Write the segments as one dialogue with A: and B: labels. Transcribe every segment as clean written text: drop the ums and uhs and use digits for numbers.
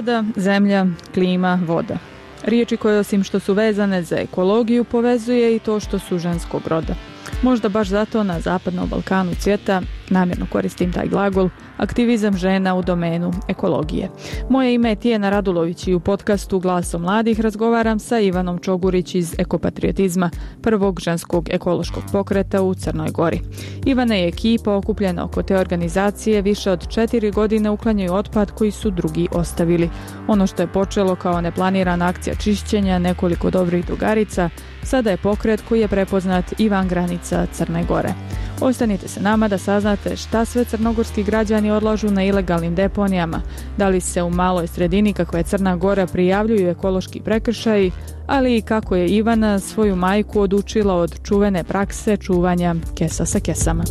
A: Priroda, zemlja, klima, voda. Riječi koje osim što su vezane za ekologiju povezuje i to što su ženskog roda. Možda baš zato na Zapadnom Balkanu cvjeta, namjerno koristim taj glagol, aktivizam žena u domenu ekologije. Moje ime je Tijena Radulović i u podcastu Glaso mladih razgovaram sa Ivanom Čogurić iz Ekopatriotizma, prvog ženskog ekološkog pokreta u Crnoj Gori. Ivana i ekipa okupljena oko te organizacije više od 4 godine uklanjaju otpad koji su drugi ostavili. Ono što je počelo kao neplanirana akcija čišćenja nekoliko dobrih drugarica, sada je pokret koji je prepoznat i van granica Crne Gore. Ostanite se nama da saznate šta sve crnogorski građani odlažu na ilegalnim deponijama, da li se u maloj sredini kakva je Crna Gora prijavljuju ekološki prekršaji, ali i kako je Ivana svoju majku odučila od čuvene prakse čuvanja kesa sa kesama.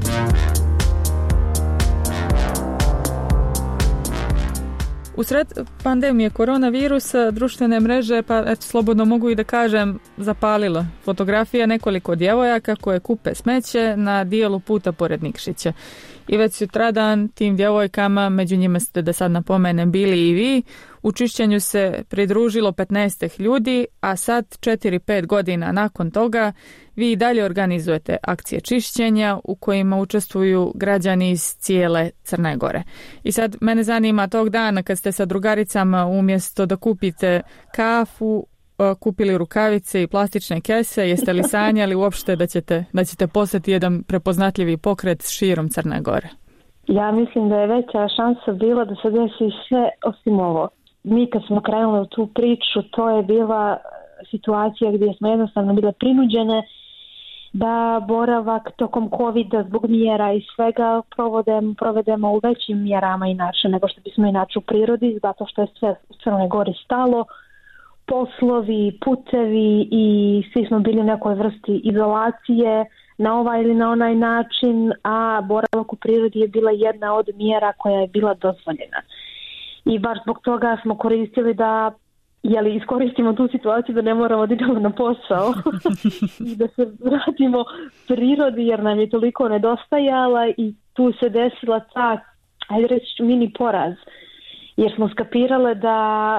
A: Usred pandemije koronavirusa društvene mreže, pa eto, slobodno mogu i da kažem, zapalilo. Fotografija nekoliko djevojaka koje kupe smeće na dijelu puta pored Nikšića. I već sutradan tim djevojkama, među njima ste, da sad napomenem, bili i vi, u čišćenju se pridružilo 15 ljudi, a sad 4-5 godina nakon toga vi i dalje organizujete akcije čišćenja u kojima učestvuju građani iz cijele Crne Gore. I sad mene zanima tog dana kad ste sa drugaricama umjesto da kupite kafu, kupili rukavice i plastične kese, jeste li sanjali uopšte da ćete postati jedan prepoznatljivi pokret širom Crne Gore?
B: Ja mislim da je veća šansa bila da se desi sve osim ovo. Mi kad smo krenuli u tu priču, to je bila situacija gdje smo jednostavno bile prinuđene da boravak tokom COVID-a zbog mjera i svega provedemo u većim mjerama inače nego što bismo inače u prirodi, zato što je sve u Crnoj Gori stalo, poslovi, putevi i svi smo bili u nekoj vrsti izolacije na ovaj ili na onaj način, a boravak u prirodi je bila jedna od mjera koja je bila dozvoljena. I baš zbog toga smo koristili da iskoristimo tu situaciju da ne moramo da idemo na posao i da se vratimo prirodi jer nam je toliko nedostajala i tu se desila ta, ajde reći, mini poraz. Jer smo skapirale da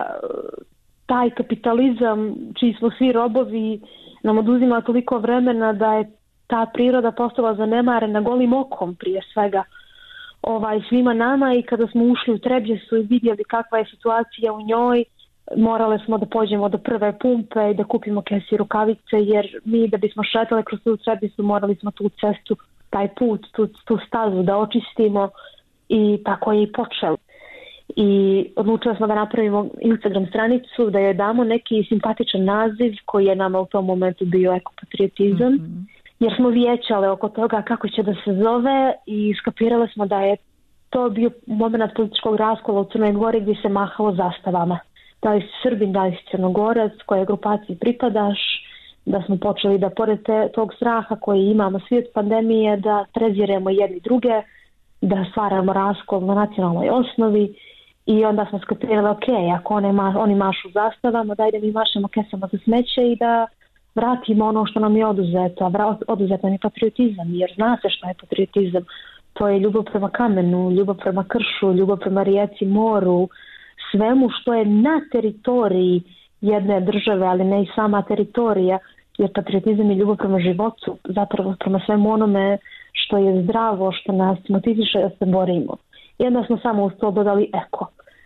B: taj kapitalizam čiji smo svi robovi nam oduzima toliko vremena da je ta priroda postala zanemarena golim okom prije svega svima nama i kada smo ušli u Trebjesu i vidjeli kakva je situacija u njoj, morale smo da pođemo do prve pumpe i da kupimo kese i rukavice jer mi da bismo šetali kroz tu Trebjesu morali smo tu cestu, taj put, tu stazu da očistimo i tako je i počelo. I odlučili smo da napravimo Instagram stranicu, da joj damo neki simpatičan naziv koji je nama u tom momentu bio Ekopatriotizam, jer smo vijećale oko toga kako će da se zove i skapirale smo da je to bio moment političkog raskola u Crnoj Gori gdje se mahalo zastavama. Da li si Srbin, da li si Crnogorac, koje grupaciji pripadaš, da smo počeli da pored tog straha koji imamo svi od pandemije, da treziremo jedni druge, da stvaramo raskol na nacionalnoj osnovi. I onda smo skapirali, ako oni mašu zastavama, dajde mi mašemo kesama za smeće i da vratimo ono što nam je oduzeto. Oduzet nam je patriotizam, jer zna se što je patriotizam. To je ljubav prema kamenu, ljubav prema kršu, ljubav prema rijeci, moru, svemu što je na teritoriji jedne države, ali ne i sama teritorija, jer patriotizam je ljubav prema životu, zapravo prema svemu onome što je zdravo, što nas motiviše da se borimo. I onda smo samo uz to dodali eko.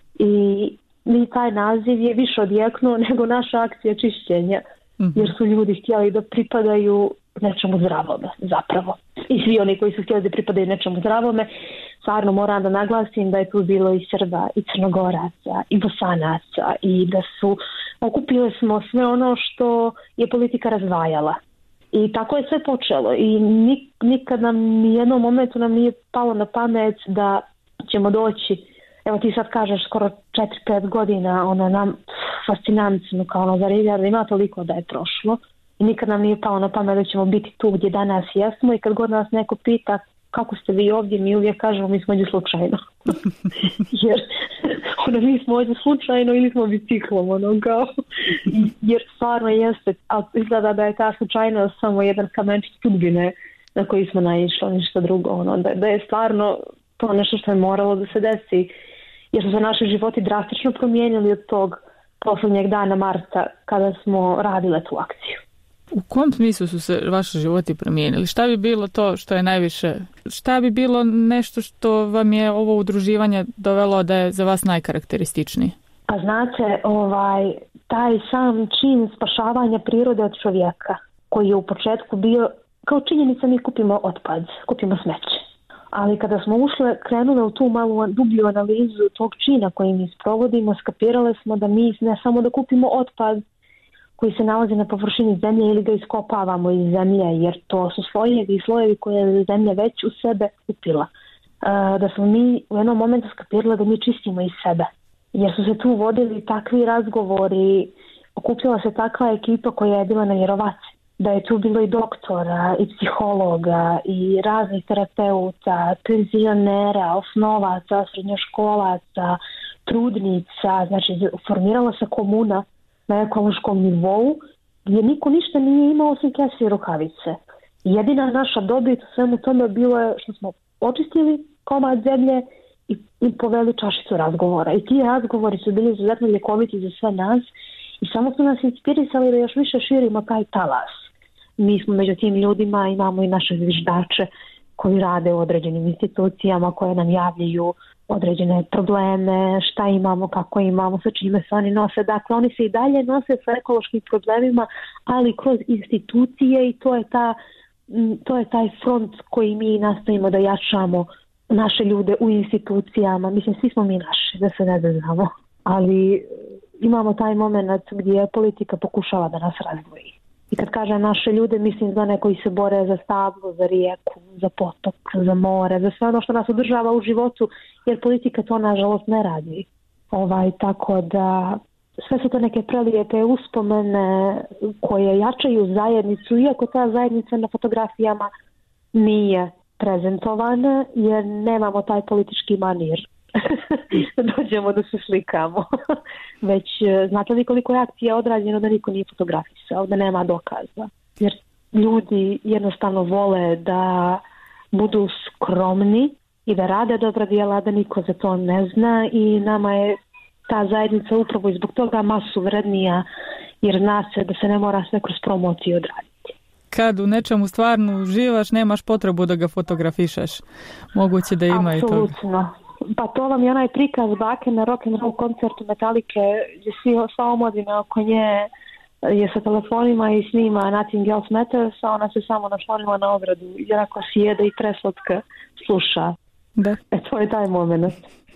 B: I taj naziv je više odjeknuo nego naša akcija čišćenja. Jer su ljudi htjeli da pripadaju nečemu zdravome, zapravo. I svi oni koji su htjeli da pripadaju nečemu zdravome, stvarno moram da naglasim da je tu bilo i Srba, i Crnogoraca, i Bosanaca, i da okupili smo sve ono što je politika razdvajala. I tako je sve počelo. I nikad nam, nijednom momentu nam nije palo na pamet da ćemo doći, evo ti sad kažeš skoro 4-5 godina, nam fascinantno kao zar ima toliko da je prošlo i nikad nam nije palo na pamet da ćemo biti tu gdje danas jesmo i kad god nas neko pita kako ste vi ovdje, mi uvijek kažemo mi smo ovdje slučajno. jer mi smo ovdje slučajno ili smo biciklom, jer stvarno jeste, ali izgleda da je ta slučajnost samo jedan kamenčić sudbine na koji smo naišli, ništa drugo, da je stvarno to nešto što je moralo da se desi. jer su se naši životi drastično promijenili od tog posljednjeg dana marta kada smo radile tu akciju.
A: U kom smislu su se vaši životi promijenili? Šta bi bilo to što je najviše? Šta bi bilo nešto što vam je ovo udruživanje dovelo da je za vas najkarakterističniji?
B: Pa znate, taj sam čin spašavanja prirode od čovjeka, koji je u početku bio kao činjenica, mi kupimo otpad, kupimo smeće. Ali kada smo krenule u tu malu dublju analizu tog čina koji mi sprovodimo, skapirale smo da mi ne samo da kupimo otpad koji se nalazi na površini zemlje ili ga iskopavamo iz zemlje, jer to su slojevi i slojevi koje je zemlja već u sebe kupila. Da smo mi u jednom momentu skapirali da mi čistimo iz sebe, jer su se tu vodili takvi razgovori, okupljala se takva ekipa koja je bila nevjerovatna. Da je tu bilo i doktora, i psihologa, i raznih terapeuta, penzionera, osnovaca, srednjoškolaca, trudnica, znači formirala se komuna na ekološkom nivou gdje niko ništa nije imao osim kese i rukavice. Jedina naša dobit u svemu tome bilo je što smo očistili komad zemlje i poveli čašicu razgovora. I ti razgovori su bili izuzetno ljekoviti za sve nas i samo su nas inspirisali da još više širimo taj talas. Mi smo među tim ljudima, imamo i naše zviždače koji rade u određenim institucijama koje nam javljaju određene probleme, šta imamo, kako imamo, sa čime se oni nose. Dakle, oni se i dalje nose sa ekološkim problemima, ali kroz institucije i to je taj front koji mi nastavimo da jačamo naše ljude u institucijama. Mislim, svi smo mi naši, da se ne znamo. Ali imamo taj moment gdje politika pokušava da nas razdvoji. I kad kažem naše ljude, mislim za one koji se bore za stablo, za rijeku, za potok, za more, za sve ono što nas održava u životu, jer politika to nažalost ne radi. Tako da sve su to neke prelijepe uspomene koje jačaju zajednicu, iako ta zajednica na fotografijama nije prezentovana, jer nemamo taj politički manir. Dođemo da se slikamo. Već znate li koliko je akcija odrađeno da niko nije fotografisao, da nema dokaza. Jer ljudi jednostavno vole da budu skromni i da rade dobra djela, da niko za to ne zna i nama je ta zajednica upravo i zbog toga masu vrednija, jer zna se da se ne mora sve kroz promociju odraditi.
A: Kad u nečemu stvarno uživaš, nemaš potrebu da ga fotografišeš. Moguće da ima i to.
B: Apsolutno. Pa to vam je onaj prikaz bake na rock'n'roll koncertu Metalike, gdje sva omladina oko nje je sa telefonima i snima Nothing Else Matters, a ona se samo naslonila na ogradu i onako sjede i preslatka sluša.
A: Da.
B: To je taj moment.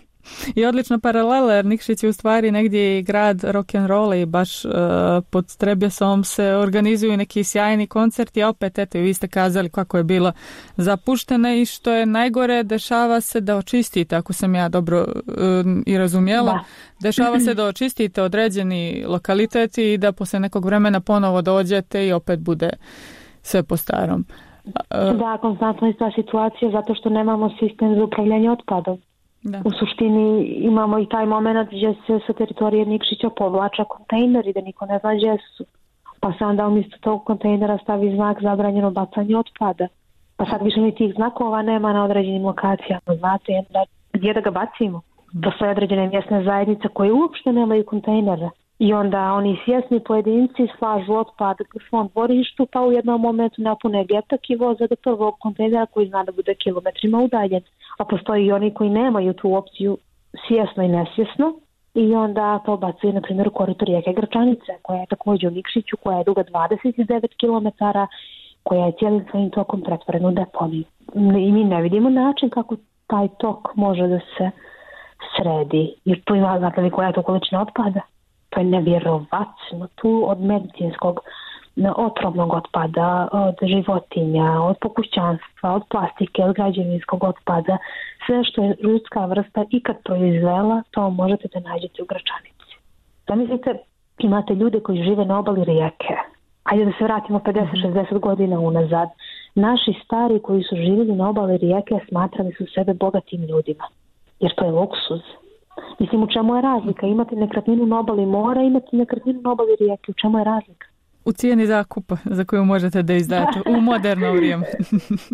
A: I odlična paralela, jer Nikšić je u stvari negdje i grad rock'n'rolla i baš pod Trebjesom se organizuju neki sjajni koncerti, a opet eto i vi ste kazali kako je bilo zapušteno i što je najgore, dešava se da očistite, ako sam ja dobro i razumjela, dešava se da očistite određeni lokaliteti i da poslije nekog vremena ponovo dođete i opet bude sve po starom.
B: Da, konstantno je ta situacija zato što nemamo sistem za upravljanje otpadom. Da. U suštini imamo i taj moment gdje se sa teritorije Nikšića povlača kontejneri da niko ne zna gdje su. Pa se onda umjesto tog kontejnera stavi znak zabranjeno bacanje otpada. Pa sad više ni tih znakova nema na određenim lokacijama. Znate, gdje da ga bacimo? Postoje određene mjesne zajednice koje uopšte nemaju kontejnere. I onda oni svjesni pojedinci slažu otpad u svom dvorištu, pa u jednom momentu napune getak i voze do prvog kontejnera koji zna da bude kilometrima udaljen. A postoji i oni koji nemaju tu opciju svjesno i nesvjesno i onda to bacaju, na primjer, u korito rijeke Grčanice, koja je također u Nikšiću, koja je duga 29 km, koja je cijelim svojim tokom pretvorena u deponiju. I mi ne vidimo način kako taj tok može da se sredi. Jer tu ima, znate li koja je to količina otpada? To je nevjerovatno. Tu od medicinskog otrovnog otpada, od životinja, od pokućanstva, od plastike, od građevinskog otpada, sve što je ljudska vrsta ikad proizvela, to možete da nađete u Gračanici. Zamislite, imate ljude koji žive na obali rijeke. Ajde da se vratimo 50-60 godina unazad. Naši stari koji su živjeli na obali rijeke smatrali su sebe bogatim ljudima, jer to je luksuz. Mislim, u čemu je razlika? Imate nekretninu na obali mora, imate nekretninu na obali rijeke. U čemu je razlika?
A: U cijeni zakupa za koju možete da izdate u moderno vrijeme.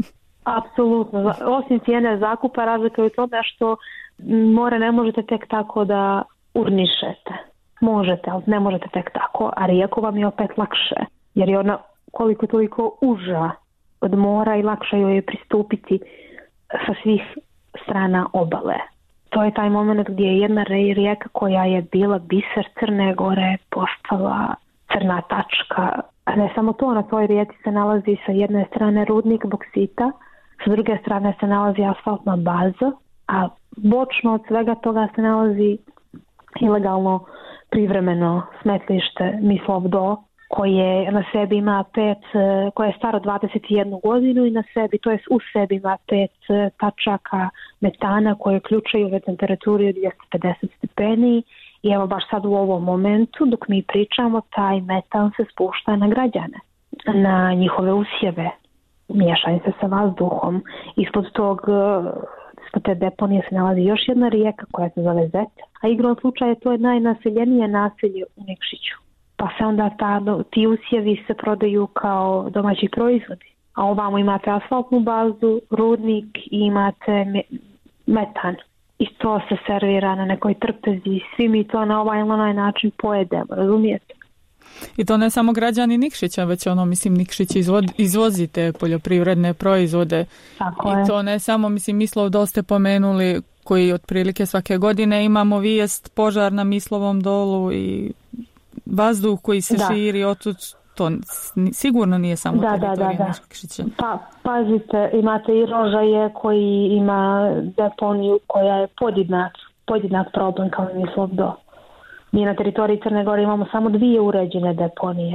B: Apsolutno. Osim cijene zakupa, razlika je u tome što more ne možete tek tako da urnišete. Možete, ali ne možete tek tako, a rijeku vam je opet lakše, jer je ona koliko toliko uža od mora i lakše joj je pristupiti sa svih strana obale. To je taj moment gdje je jedna rijeka koja je bila biser Crne Gore postala crna tačka. A ne samo to, na toj rijeci se nalazi sa jedne strane rudnik boksita, sa druge strane se nalazi asfaltna baza, a bočno od svega toga se nalazi ilegalno privremeno smetlište Mislov Do, koje na sebi ima koje je staro 21 godinu i na sebi, to jest u sebi ima 5 tačaka metana koje ključaju u temperaturi od 250 stepeni i evo baš sad u ovom momentu dok mi pričamo taj metan se spušta na građane, na njihove usjeve, miješanje se sa vazduhom. Ispod te deponije se nalazi još jedna rijeka koja se zove Zet, a igrom slučaja to je najnaseljenije naselje u Nikšiću. Pa se onda ti usjevi se prodaju kao domaći proizvodi. A ovamo imate asfaltnu bazu, rudnik i imate metan. I to se servira na nekoj trpezi. Svi mi to na ovaj ili onaj način pojedemo, razumijete?
A: I to ne samo građani Nikšića, već Nikšić izvozi te poljoprivredne proizvode.
B: Tako
A: I to ne samo, Mislov Do ste pomenuli, koji otprilike svake godine imamo vijest požar na Mislovom dolu i vazduh koji se širi otud, to sigurno nije samo teritorija Nikšića.
B: Pa, pazite, imate i Rožaje koji ima deponiju koja je podjednak problem kao Mislov Do. Mi na teritoriji Crne Gore imamo samo 2 uređene deponije.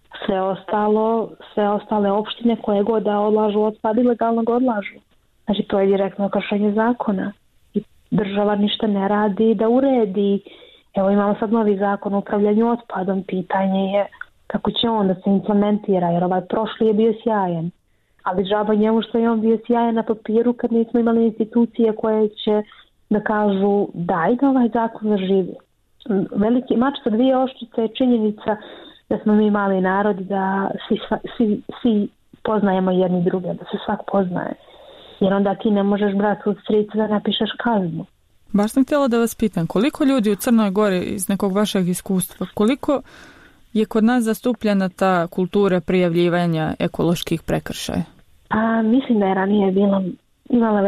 B: Sve ostale opštine koje god da odlažu otpad ilegalno ga odlažu. Znači to je direktno kršenje zakona. I država ništa ne radi da uredi. Evo imamo sad novi zakon o upravljanju otpadom. Pitanje je kako će on da se implementira, jer ovaj prošli je bio sjajan. Ali džaba njemu što je on bio sjajan na papiru kad nismo imali institucije koje će da kažu daj da ovaj zakon zaživi. Veliki mač sa 2 oštrice je činjenica da smo mi mali narod, da svi poznajemo jedni druge, da se svak poznaje. Jer onda ti ne možeš bratu od strica da napišeš kaznu.
A: Baš sam htjela da vas pitam, koliko ljudi u Crnoj Gori iz nekog vašeg iskustva, koliko je kod nas zastupljena ta kultura prijavljivanja ekoloških prekršaja?
B: Mislim da je ranije imala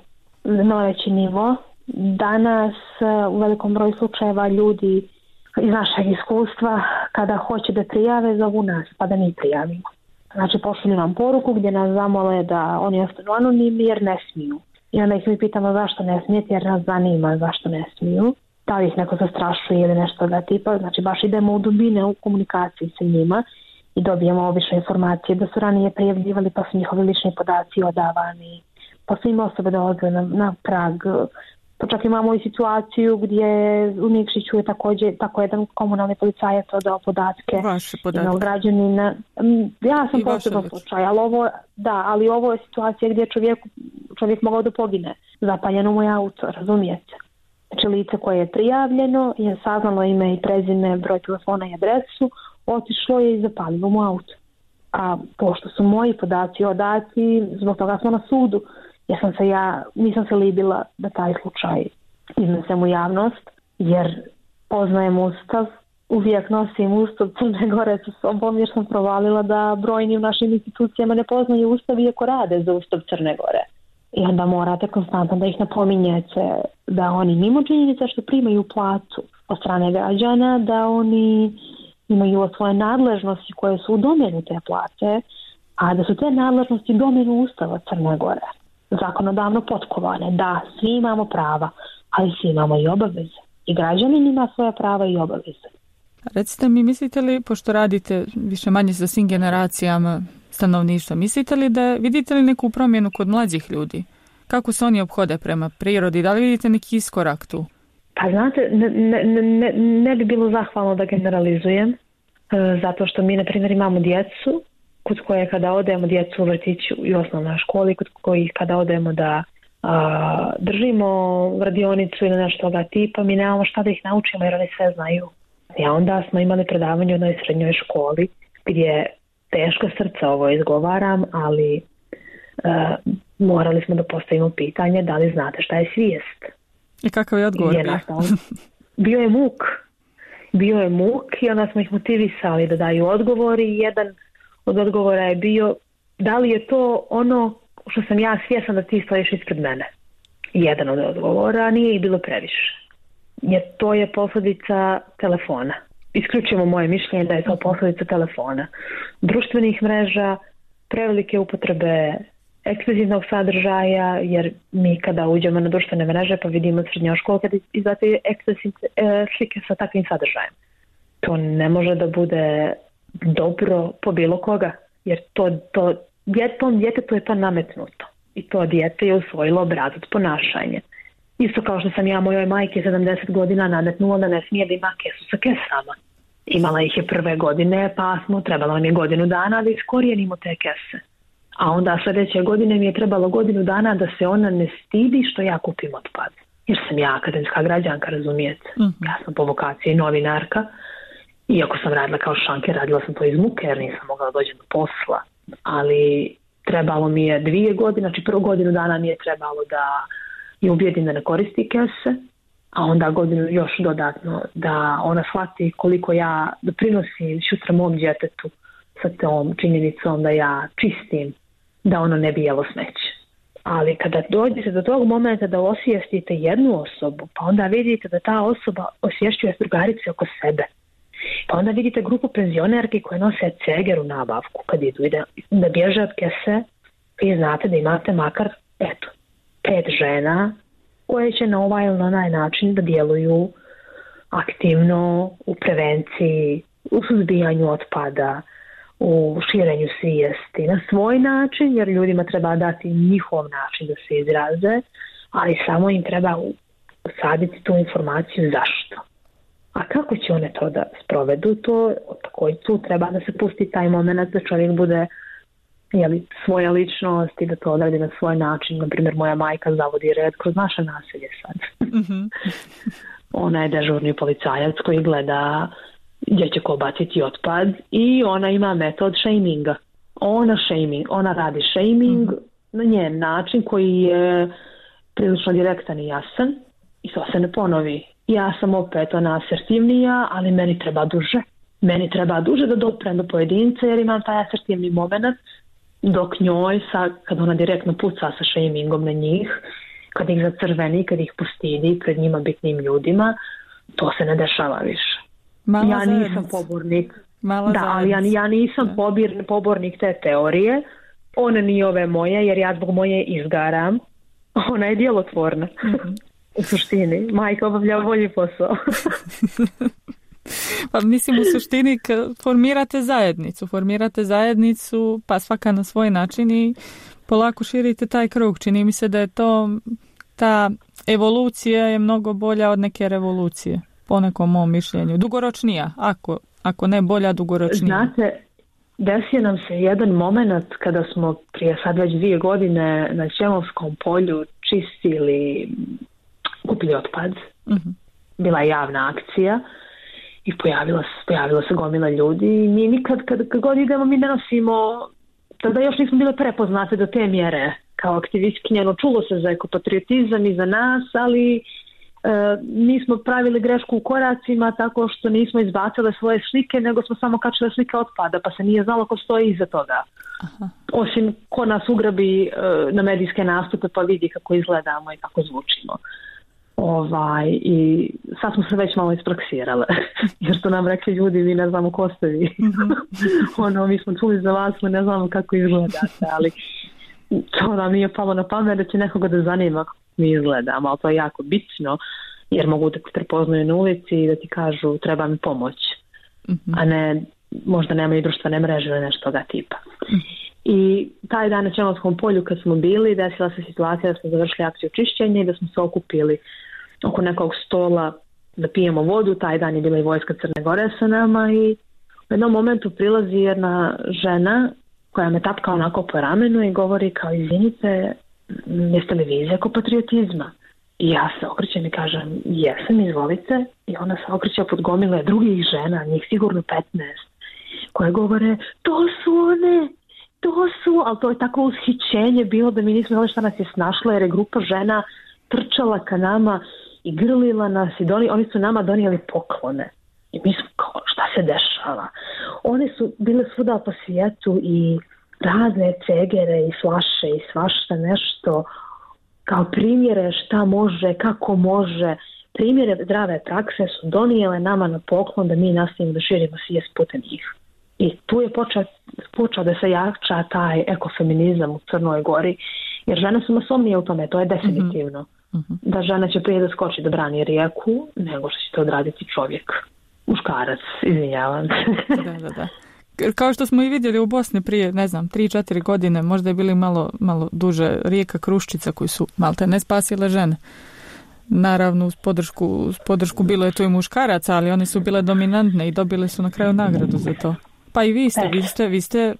B: veći nivo. Danas u velikom broju slučajeva ljudi iz našeg iskustva kada hoće da prijave zovu nas pa da mi prijavimo. Znači pošalju nam poruku gdje nas zamole da oni ostanu anonimni jer ne smiju. I onda ih mi pitamo zašto ne smijete jer nas zanima zašto ne smiju. Da li ih neko zastrašuje ili nešto da tipa. Znači baš idemo u dubine u komunikaciji sa njima i dobijemo obične informacije da su ranije prijavljivali pa su njihovi lični podaci odavani. Pa su im osobe dolaze na prag. Pa čak imamo i situaciju gdje u Nikšiću je također tako jedan komunalni policajac odao podatke.
A: Vaše podatke.
B: Građanina. Ja sam posebno slučaj, ali ovo je situacija gdje čovjek mogao da pogine. Zapaljeno mu je auto, razumijete? Znači lice koje je prijavljeno, je saznalo ime i prezime, broj telefona i adresu, otišlo je i zapalilo mu auto. A pošto su moji podaci odati, zbog toga smo na sudu. Nisam se libila da taj slučaj iznesem u javnost, jer poznajem Ustav, uvijek nosim Ustav Crne Gore sa sobom, jer sam provalila da brojni u našim institucijama ne poznaju Ustav iako rade za Ustav Crne Gore. I onda morate konstantno da ih napominjete da oni mimo činjenica što primaju platu od strane građana, da oni imaju svoje nadležnosti koje su u domenu te plate, a da su te nadležnosti u domenu Ustava Crne Gore. Zakonodavno potkovane. Da, svi imamo prava, ali svi imamo i obaveze. I građanin ima svoja prava i obaveze.
A: Recite mi, mislite li, pošto radite više manje sa svim generacijama stanovništva, vidite li neku promjenu kod mlađih ljudi? Kako se oni ophode prema prirodi? Da li vidite neki iskorak tu?
B: Pa znate, ne bi bilo zahvalno da generalizujem, zato što mi, na primjer, imamo djecu kod koje kada odemo djecu u vrtiću i osnovnoj školi, kod kojih kada odemo da držimo radionicu ili nešto toga tipa, mi nemamo šta da ih naučimo jer oni sve znaju. I onda smo imali predavanje u jednoj srednjoj školi gdje teško srce ovo izgovaram, ali morali smo da postavimo pitanje da li znate šta je svijest.
A: I kakav je odgovor bio?
B: Bio je muk i onda smo ih motivisali da daju odgovor i jedan od odgovora je bio da li je to ono što sam ja svjesna da ti stojiš ispred mene. Jedan od odgovora, nije ih bilo previše. Jer to je posljedica telefona. Isključivo moje mišljenje da je to posljedica telefona. Društvenih mreža, prevelike upotrebe ekskluzivnog sadržaja, jer mi kada uđemo na društvene mreže pa vidimo srednjoškolke kada izbacaju slike sa takvim sadržajem. To ne može da bude dobro po bilo koga, jer tom djetetu je to nametnuto i to dijete je usvojilo obrazac ponašanja. Isto kao što sam ja mojoj majke 70 godina nametnula da ne smije da ima kesu sa kesama. Imala ih je prve godine pa trebalo nam je godinu dana da iskorijenimo te kese. A onda sljedeće godine mi je trebalo godinu dana da se ona ne stidi što ja kupim otpad. Jer sam ja akademska građanka, razumijete. Ja sam po vokaciji novinarka. Iako sam radila kao šanker, radila sam to iz muke jer nisam mogla doći do posla. Ali trebalo mi je 2 godine, znači prvo godinu dana mi je trebalo da je ubijedim da ne koristi kese, a onda godinu još dodatno da ona shvati koliko ja doprinosim sutra mom djetetu sa tom činjenicom da ja čistim, da ono ne bi jelo smeće. Ali kada dođete do tog momenta da osvijestite jednu osobu, pa onda vidite da ta osoba osvješćuje drugarice oko sebe, pa onda vidite grupu penzionerki koje nose ceger u nabavku kad idu i da bježe od kese, vi znate da imate makar 5 žena koje će na ovaj ili onaj način da djeluju aktivno u prevenciji, u suzbijanju otpada, u širenju svijesti na svoj način, jer ljudima treba dati njihov način da se izraze, ali samo im treba usaditi tu informaciju zašto. A kako će one to da sprovedu, to također tu treba da se pusti taj moment da čovjek bude svoja ličnost i da to odradi na svoj način. Naprimjer, moja majka zavodi red kroz naše naselje sad. Ona je dežurni policajac koji gleda gdje će ko baciti otpad i ona ima metod shaminga. Ona radi shaming na njen način koji je prilično direktan i jasan i to se ne ponovi. Ja sam opet asertivnija, ali meni treba duže. Meni treba duže da doprem do pojedinca jer imam taj asertivni moment, dok njoj kad ona direktno puca sa shamingom na njih, kad ih zacrveni, kad ih postidi pred njima bitnim ljudima, to se ne dešava više. Ja nisam pobornik. Ja nisam pobornik te teorije. Ona nije ove moje, jer ja zbog moje izgaram. Ona je djelotvorna. U suštini. Majka obavlja bolji posao.
A: Pa mislim u suštini formirate zajednicu pa svaka na svoj način i polako širite taj krug. Čini mi se da je ta evolucija je mnogo bolja od neke revolucije. Po nekom mom mišljenju. Dugoročnija, ako ne bolja, dugoročnija.
B: Znate, desio nam se jedan moment kada smo prije sad već 2 godine na Ćemovskom polju kupili otpad. Bila je javna akcija i pojavila se gomila ljudi i mi nikad kad god idemo mi ne nosimo, tada još nismo bile prepoznate do te mjere kao aktivistkinja, čulo se za ekopatriotizam i za nas, ali nismo pravili grešku u koracima tako što nismo izbacile svoje slike, nego smo samo kačile slike otpada, pa se nije znalo ko stoji iza toga. Osim ko nas ugrabi na medijske nastupe pa vidi kako izgledamo i kako zvučimo. I sad smo se već malo ispraksirale, jer su nam rekli ljudi, mi ne znamo ko ste vi. Mi smo čuli za vas, mi ne znamo kako izgledate, ali to nam nije palo na pamet da će nekoga da zanima kako mi izgledamo, ali to je jako bitno, jer mogu da te prepoznaju na ulici i da ti kažu treba mi pomoć, a ne možda nemaju društvene mreže ili nešto toga tipa. I taj dan na Ćemovskom polju kad smo bili, desila se situacija da smo završili akciju čišćenja i da smo se okupili oko nekog stola da pijemo vodu. Taj dan je bila i vojska Crne Gore sa nama i u jednom momentu prilazi jedna žena koja me tapka onako po ramenu i govori kao, izvinite, jeste li vi iz ekopatriotizma? I ja se okrećem i kažem, jesam, izvolite. I ona se okreće pod gomile drugih žena, njih sigurno 15, koje govore, to su one ali to je tako ushićenje bilo da mi nismo znali šta nas je snašlo, jer je grupa žena trčala ka nama i grlila nas i oni su nama donijeli poklone. I mi smo kao, šta se dešava? One su bile svuda po svijetu i razne cegere i flaše i svašta nešto, kao primjere šta može, kako može, primjere zdrave prakse su donijele nama na poklon da mi nastavimo da širimo svijest putem njih. I tu je počeo da se jača taj ekofeminizam u Crnoj Gori, jer žene su masovnije u tome, to je definitivno. Da žena će prije da skoči da brani rijeku, nego što će to odraditi čovjek. Muškarac, izvinjavam se.
A: Da. Kao što smo i vidjeli u Bosni prije, 3-4 godine, možda je bili malo duže, rijeka Kruščica koji su malte ne spasile žene. Naravno, uz podršku bilo je to i muškaraca, ali oni su bile dominantne i dobili su na kraju nagradu za to. Pa i vi ste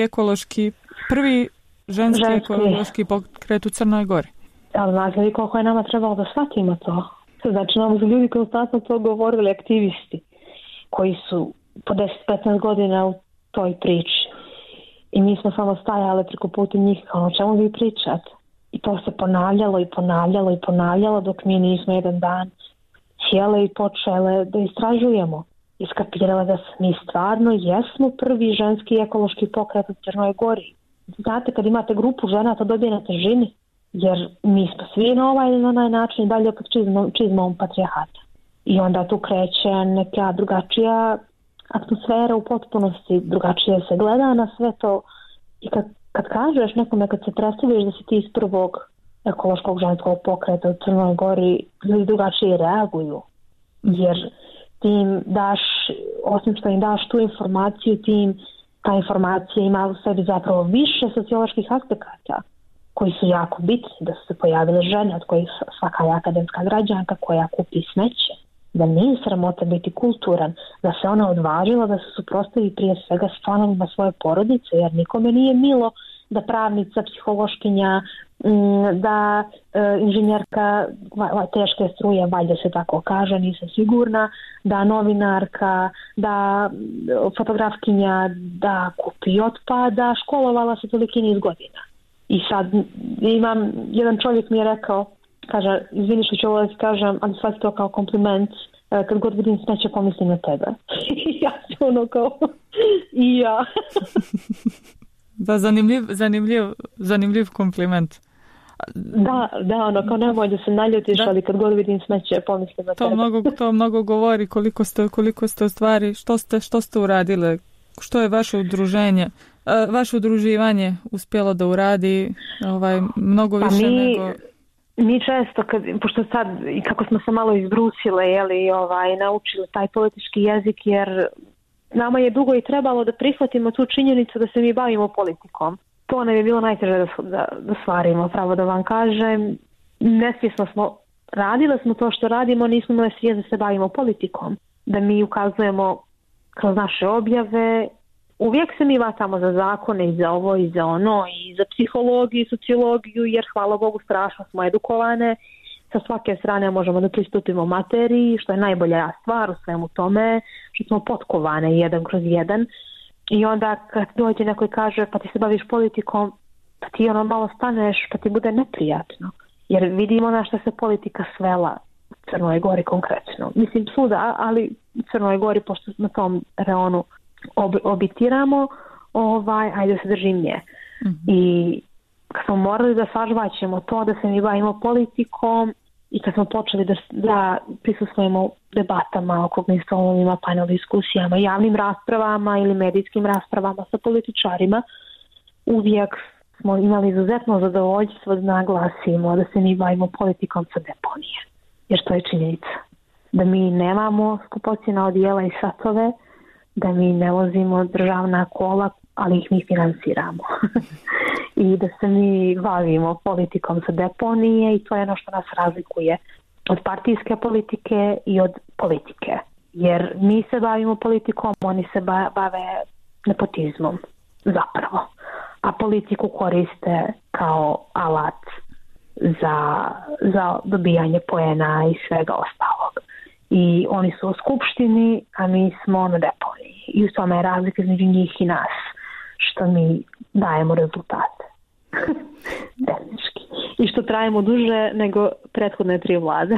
A: prvi ženski ekološki pokret u Crnoj Gori.
B: Ali znate li koliko je nama trebalo da shvatimo to? Znači, nam su ljudi konstantno to govorili, aktivisti, koji su po 10-15 godina u toj priči. I mi smo samo stajali preko puta njih, kao o čemu vi pričate? I to se ponavljalo dok mi nismo jedan dan sjele i počele da istražujemo. Iskapirale da mi stvarno jesmo prvi ženski ekološki pokret u Crnoj Gori. Znate, kad imate grupu žena, to dobije na težini, jer mi smo svi na ovaj ili na onaj način dalje pod čizmom patrijarhata. I onda tu kreće neka drugačija atmosfera u potpunosti, drugačije se gleda na sve to. I kad kažeš nekome, kad se predstaviš da si ti iz prvog ekološkog ženskog pokreta u Crnoj Gori, ljudi drugačije reaguju. Jer ti im daš, osim što im daš tu informaciju, ta informacija ima u sebi zapravo više socioloških aspekata koji su jako bitni, da su se pojavile žene od kojih svaka je akademska građanka koja kupi smeće, da nije sramota biti kulturan, da se ona odvažila da se suprotstavi prije svega članovima svoje porodice, jer nikome nije milo da pravnica, psihološkinja, da inženjerka teške struje, valjda se tako kaže, nisam sigurna, da novinarka, da fotografkinja, da kupi otpada, školovala se toliki niz godina. I sad imam, jedan čovjek mi je rekao, kaže, izvini što ću ovo da ti kažem, ali shvati to kao kompliment, kad god vidim smeće pomislim na tebe. I ja sam ono kao, i ja.
A: Da, zanimljiv kompliment.
B: Da, ono kao nemoj da se naljutiš, ali kad god vidim smeće pomislim na tebe.
A: To mnogo govori koliko ste u stvari, što ste uradile, što je vaše udruživanje uspjelo da uradi mnogo više nego...
B: Mi često, pošto sad i kako smo se malo izbrusile, naučili taj politički jezik, jer nama je dugo i trebalo da prihvatimo tu činjenicu da se mi bavimo politikom. To nam je bilo najteže da stvarimo, pravo da vam kažem. Nesvjesno smo, radile smo to što radimo, nismo imali svijest da se bavimo politikom. Da mi ukazujemo kroz naše objave. Uvijek se mi vatamo za zakone i za ovo i za ono i za psihologiju i sociologiju, jer hvala Bogu strašno smo edukovane. Sa svake strane možemo da pristupimo materiji, što je najbolja stvar u svemu tome, što smo potkovane jedan kroz jedan. I onda kad dođe neko i kaže pa ti se baviš politikom, pa ti malo staneš, pa ti bude neprijatno. Jer vidimo na što se politika svela u Crnoj Gori konkretno. Mislim svuda, ali u Crnoj Gori, pošto na tom reonu obitiramo, ajde da se držim nje. I kad smo morali da sažvaćemo to da se mi bavimo politikom i kad smo počeli da prisustvujemo debatama, okruglim stolovima, panel diskusijama, javnim raspravama ili medijskim raspravama sa političarima, uvijek smo imali izuzetno zadovoljstvo da naglasimo da se mi bavimo politikom sa deponije. Jer to je činjenica. Da mi nemamo skupocjena odijela i satove, da mi ne vozimo državna kola, ali ih mi financiramo. I da se mi bavimo politikom sa deponije i to je ono što nas razlikuje od partijske politike i od politike. Jer mi se bavimo politikom, oni se bave nepotizmom zapravo. A politiku koriste kao alat za dobijanje poena i svega ostalog. I oni su u skupštini, a mi smo na deponiji. I u tome je razlika između njih i nas. Što mi dajemo rezultate. Tehnički. I što trajimo duže nego prethodne 3 vlade.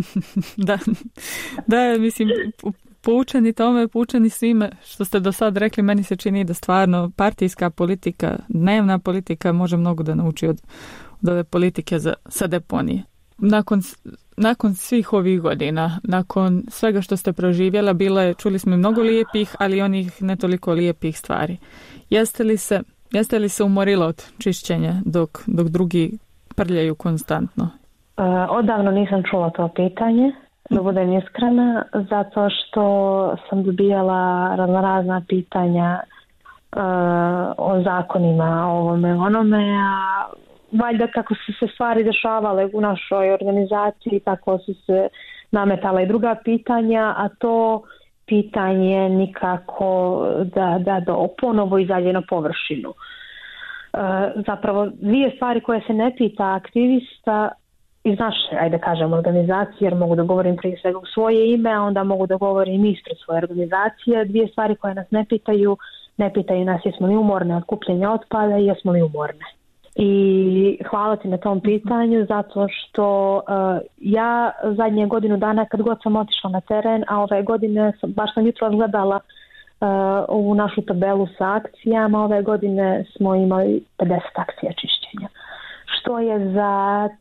A: Da, mislim, poučeni tome, poučeni svime što ste do sad rekli, meni se čini da stvarno partijska politika, dnevna politika može mnogo da nauči od ove politike sa deponije. Nakon svih ovih godina, nakon svega što ste proživjela, čuli smo mnogo lijepih, ali onih ne toliko lijepih stvari. Jeste li se umorila od čišćenja dok drugi prljaju konstantno?
B: Odavno nisam čula to pitanje, da budem iskrena, zato što sam dobijala razna pitanja o zakonima, o ovome, onome, a valjda kako su se stvari dešavale u našoj organizaciji, tako su se nametala i druga pitanja, a to pitanje nikako da ponovo izađe na površinu. Zapravo 2 stvari koje se ne pita aktivista iz naše, ajde kažem, organizacije, jer mogu da govorim prije svega u svoje ime, a onda mogu da govorim ispred svoje organizacije. 2 stvari koje nas ne pitaju nas jesmo li umorne od kupljenja otpada i jesmo li umorne. I hvala ti na tom pitanju, zato što ja zadnje godinu dana kad god sam otišla na teren, a ove godine baš sam jutro gledala ovu našu tabelu sa akcijama, ove godine smo imali 50 akcija čišćenja, što je za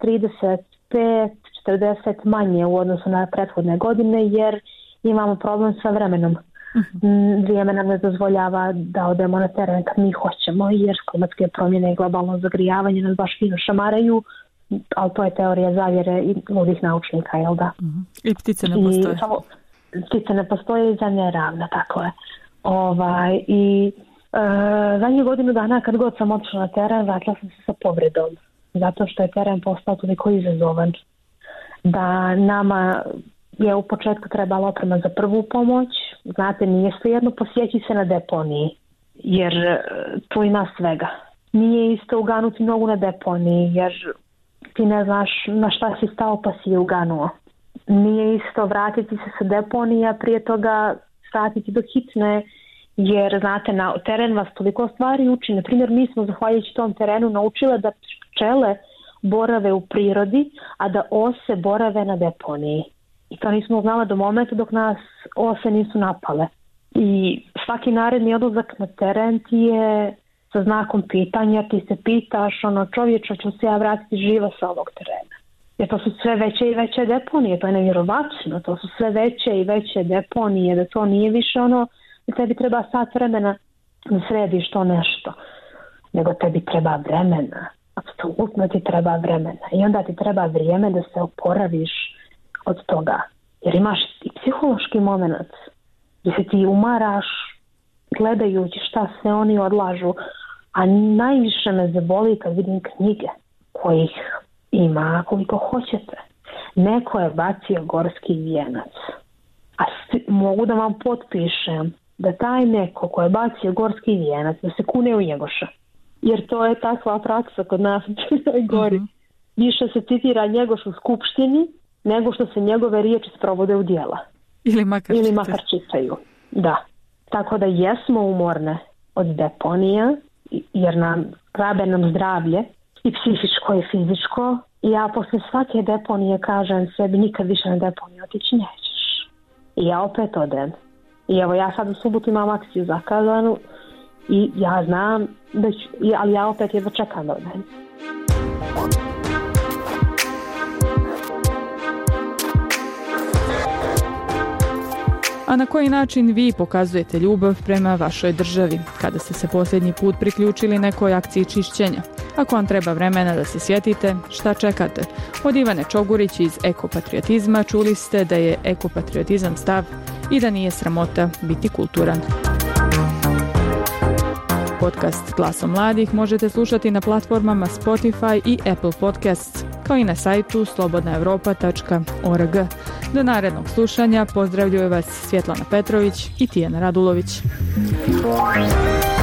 B: 35-40 manje u odnosu na prethodne godine, jer imamo problem sa vremenom. Vrijeme nam ne dozvoljava da odemo na teren kad mi hoćemo, jer klimatske promjene i globalno zagrijavanje nas baš fino šamaraju, ali to je teorija zavjere i ludih naučnika, jel da?
A: I ptice ne postoje.
B: Ptice ne postoje i zemlja je ravna, tako je. Zadnju godinu dana kad god sam otišla na teren, vratila sam se sa povredom, zato što je teren postao toliko izazovan da nama je u početku trebala oprema za prvu pomoć. Znate, nije svejedno posjeći se na deponiji, jer tu ima svega. Nije isto uganuti nogu na deponiji, jer ti ne znaš na šta si stao pa si je uganuo. Nije isto vratiti se sa deponija, prije toga vratiti do hitne, jer znate, na teren vas toliko stvari uči. Na primjer, mi smo zahvaljujući tom terenu naučile da pčele borave u prirodi, a da ose borave na deponiji. I to nismo znala do momenta dok nas ose nisu napale. I svaki naredni odlazak na teren ti je sa znakom pitanja, ti se pitaš, čovječa, ću se ja vratiti živa sa ovog terena. Jer to su sve veće i veće deponije, to je nevjerovatno, to su sve veće i veće deponije, da to nije više da tebi treba sat vremena da središ to nešto, nego tebi treba vremena, apsolutno ti treba vremena i onda ti treba vrijeme da se oporaviš od toga, jer imaš i psihološki moment gdje se ti umaraš gledajući šta se oni odlažu, a najviše me zaboli kad vidim knjige kojih ima koliko hoćete. Neko je bacio gorski vijenac, a mogu da vam potpišem da taj neko ko je bacio gorski vijenac da se kune u Njegoša, jer to je takva praksa kod nas u Crnoj Gori. Više se citira Njegoš u skupštini nego što se njegove riječi sprovode u djela. Ili makar čitaju. Da. Tako da jesmo umorne od deponija, jer rabe nam zdravlje i psihičko i fizičko. I ja posle svake deponije kažem sebi, nikad više na deponiju otići nećeš. I ja opet odem. I evo, ja sad u subotu imam akciju zakazanu i ja znam da ću, ali ja opet jedva čekam da odem.
A: A na koji način vi pokazujete ljubav prema vašoj državi kada ste se posljednji put priključili nekoj akciji čišćenja? Ako vam treba vremena da se sjetite, šta čekate? Od Ivane Čogurić iz Ekopatriotizma čuli ste da je ekopatriotizam stav i da nije sramota biti kulturan. Podcast Glasom mladih možete slušati na platformama Spotify i Apple Podcasts, kao i na sajtu slobodnaevropa.org. Do narednog slušanja pozdravljaju vas Svjetlana Petrović i Tijana Radulović.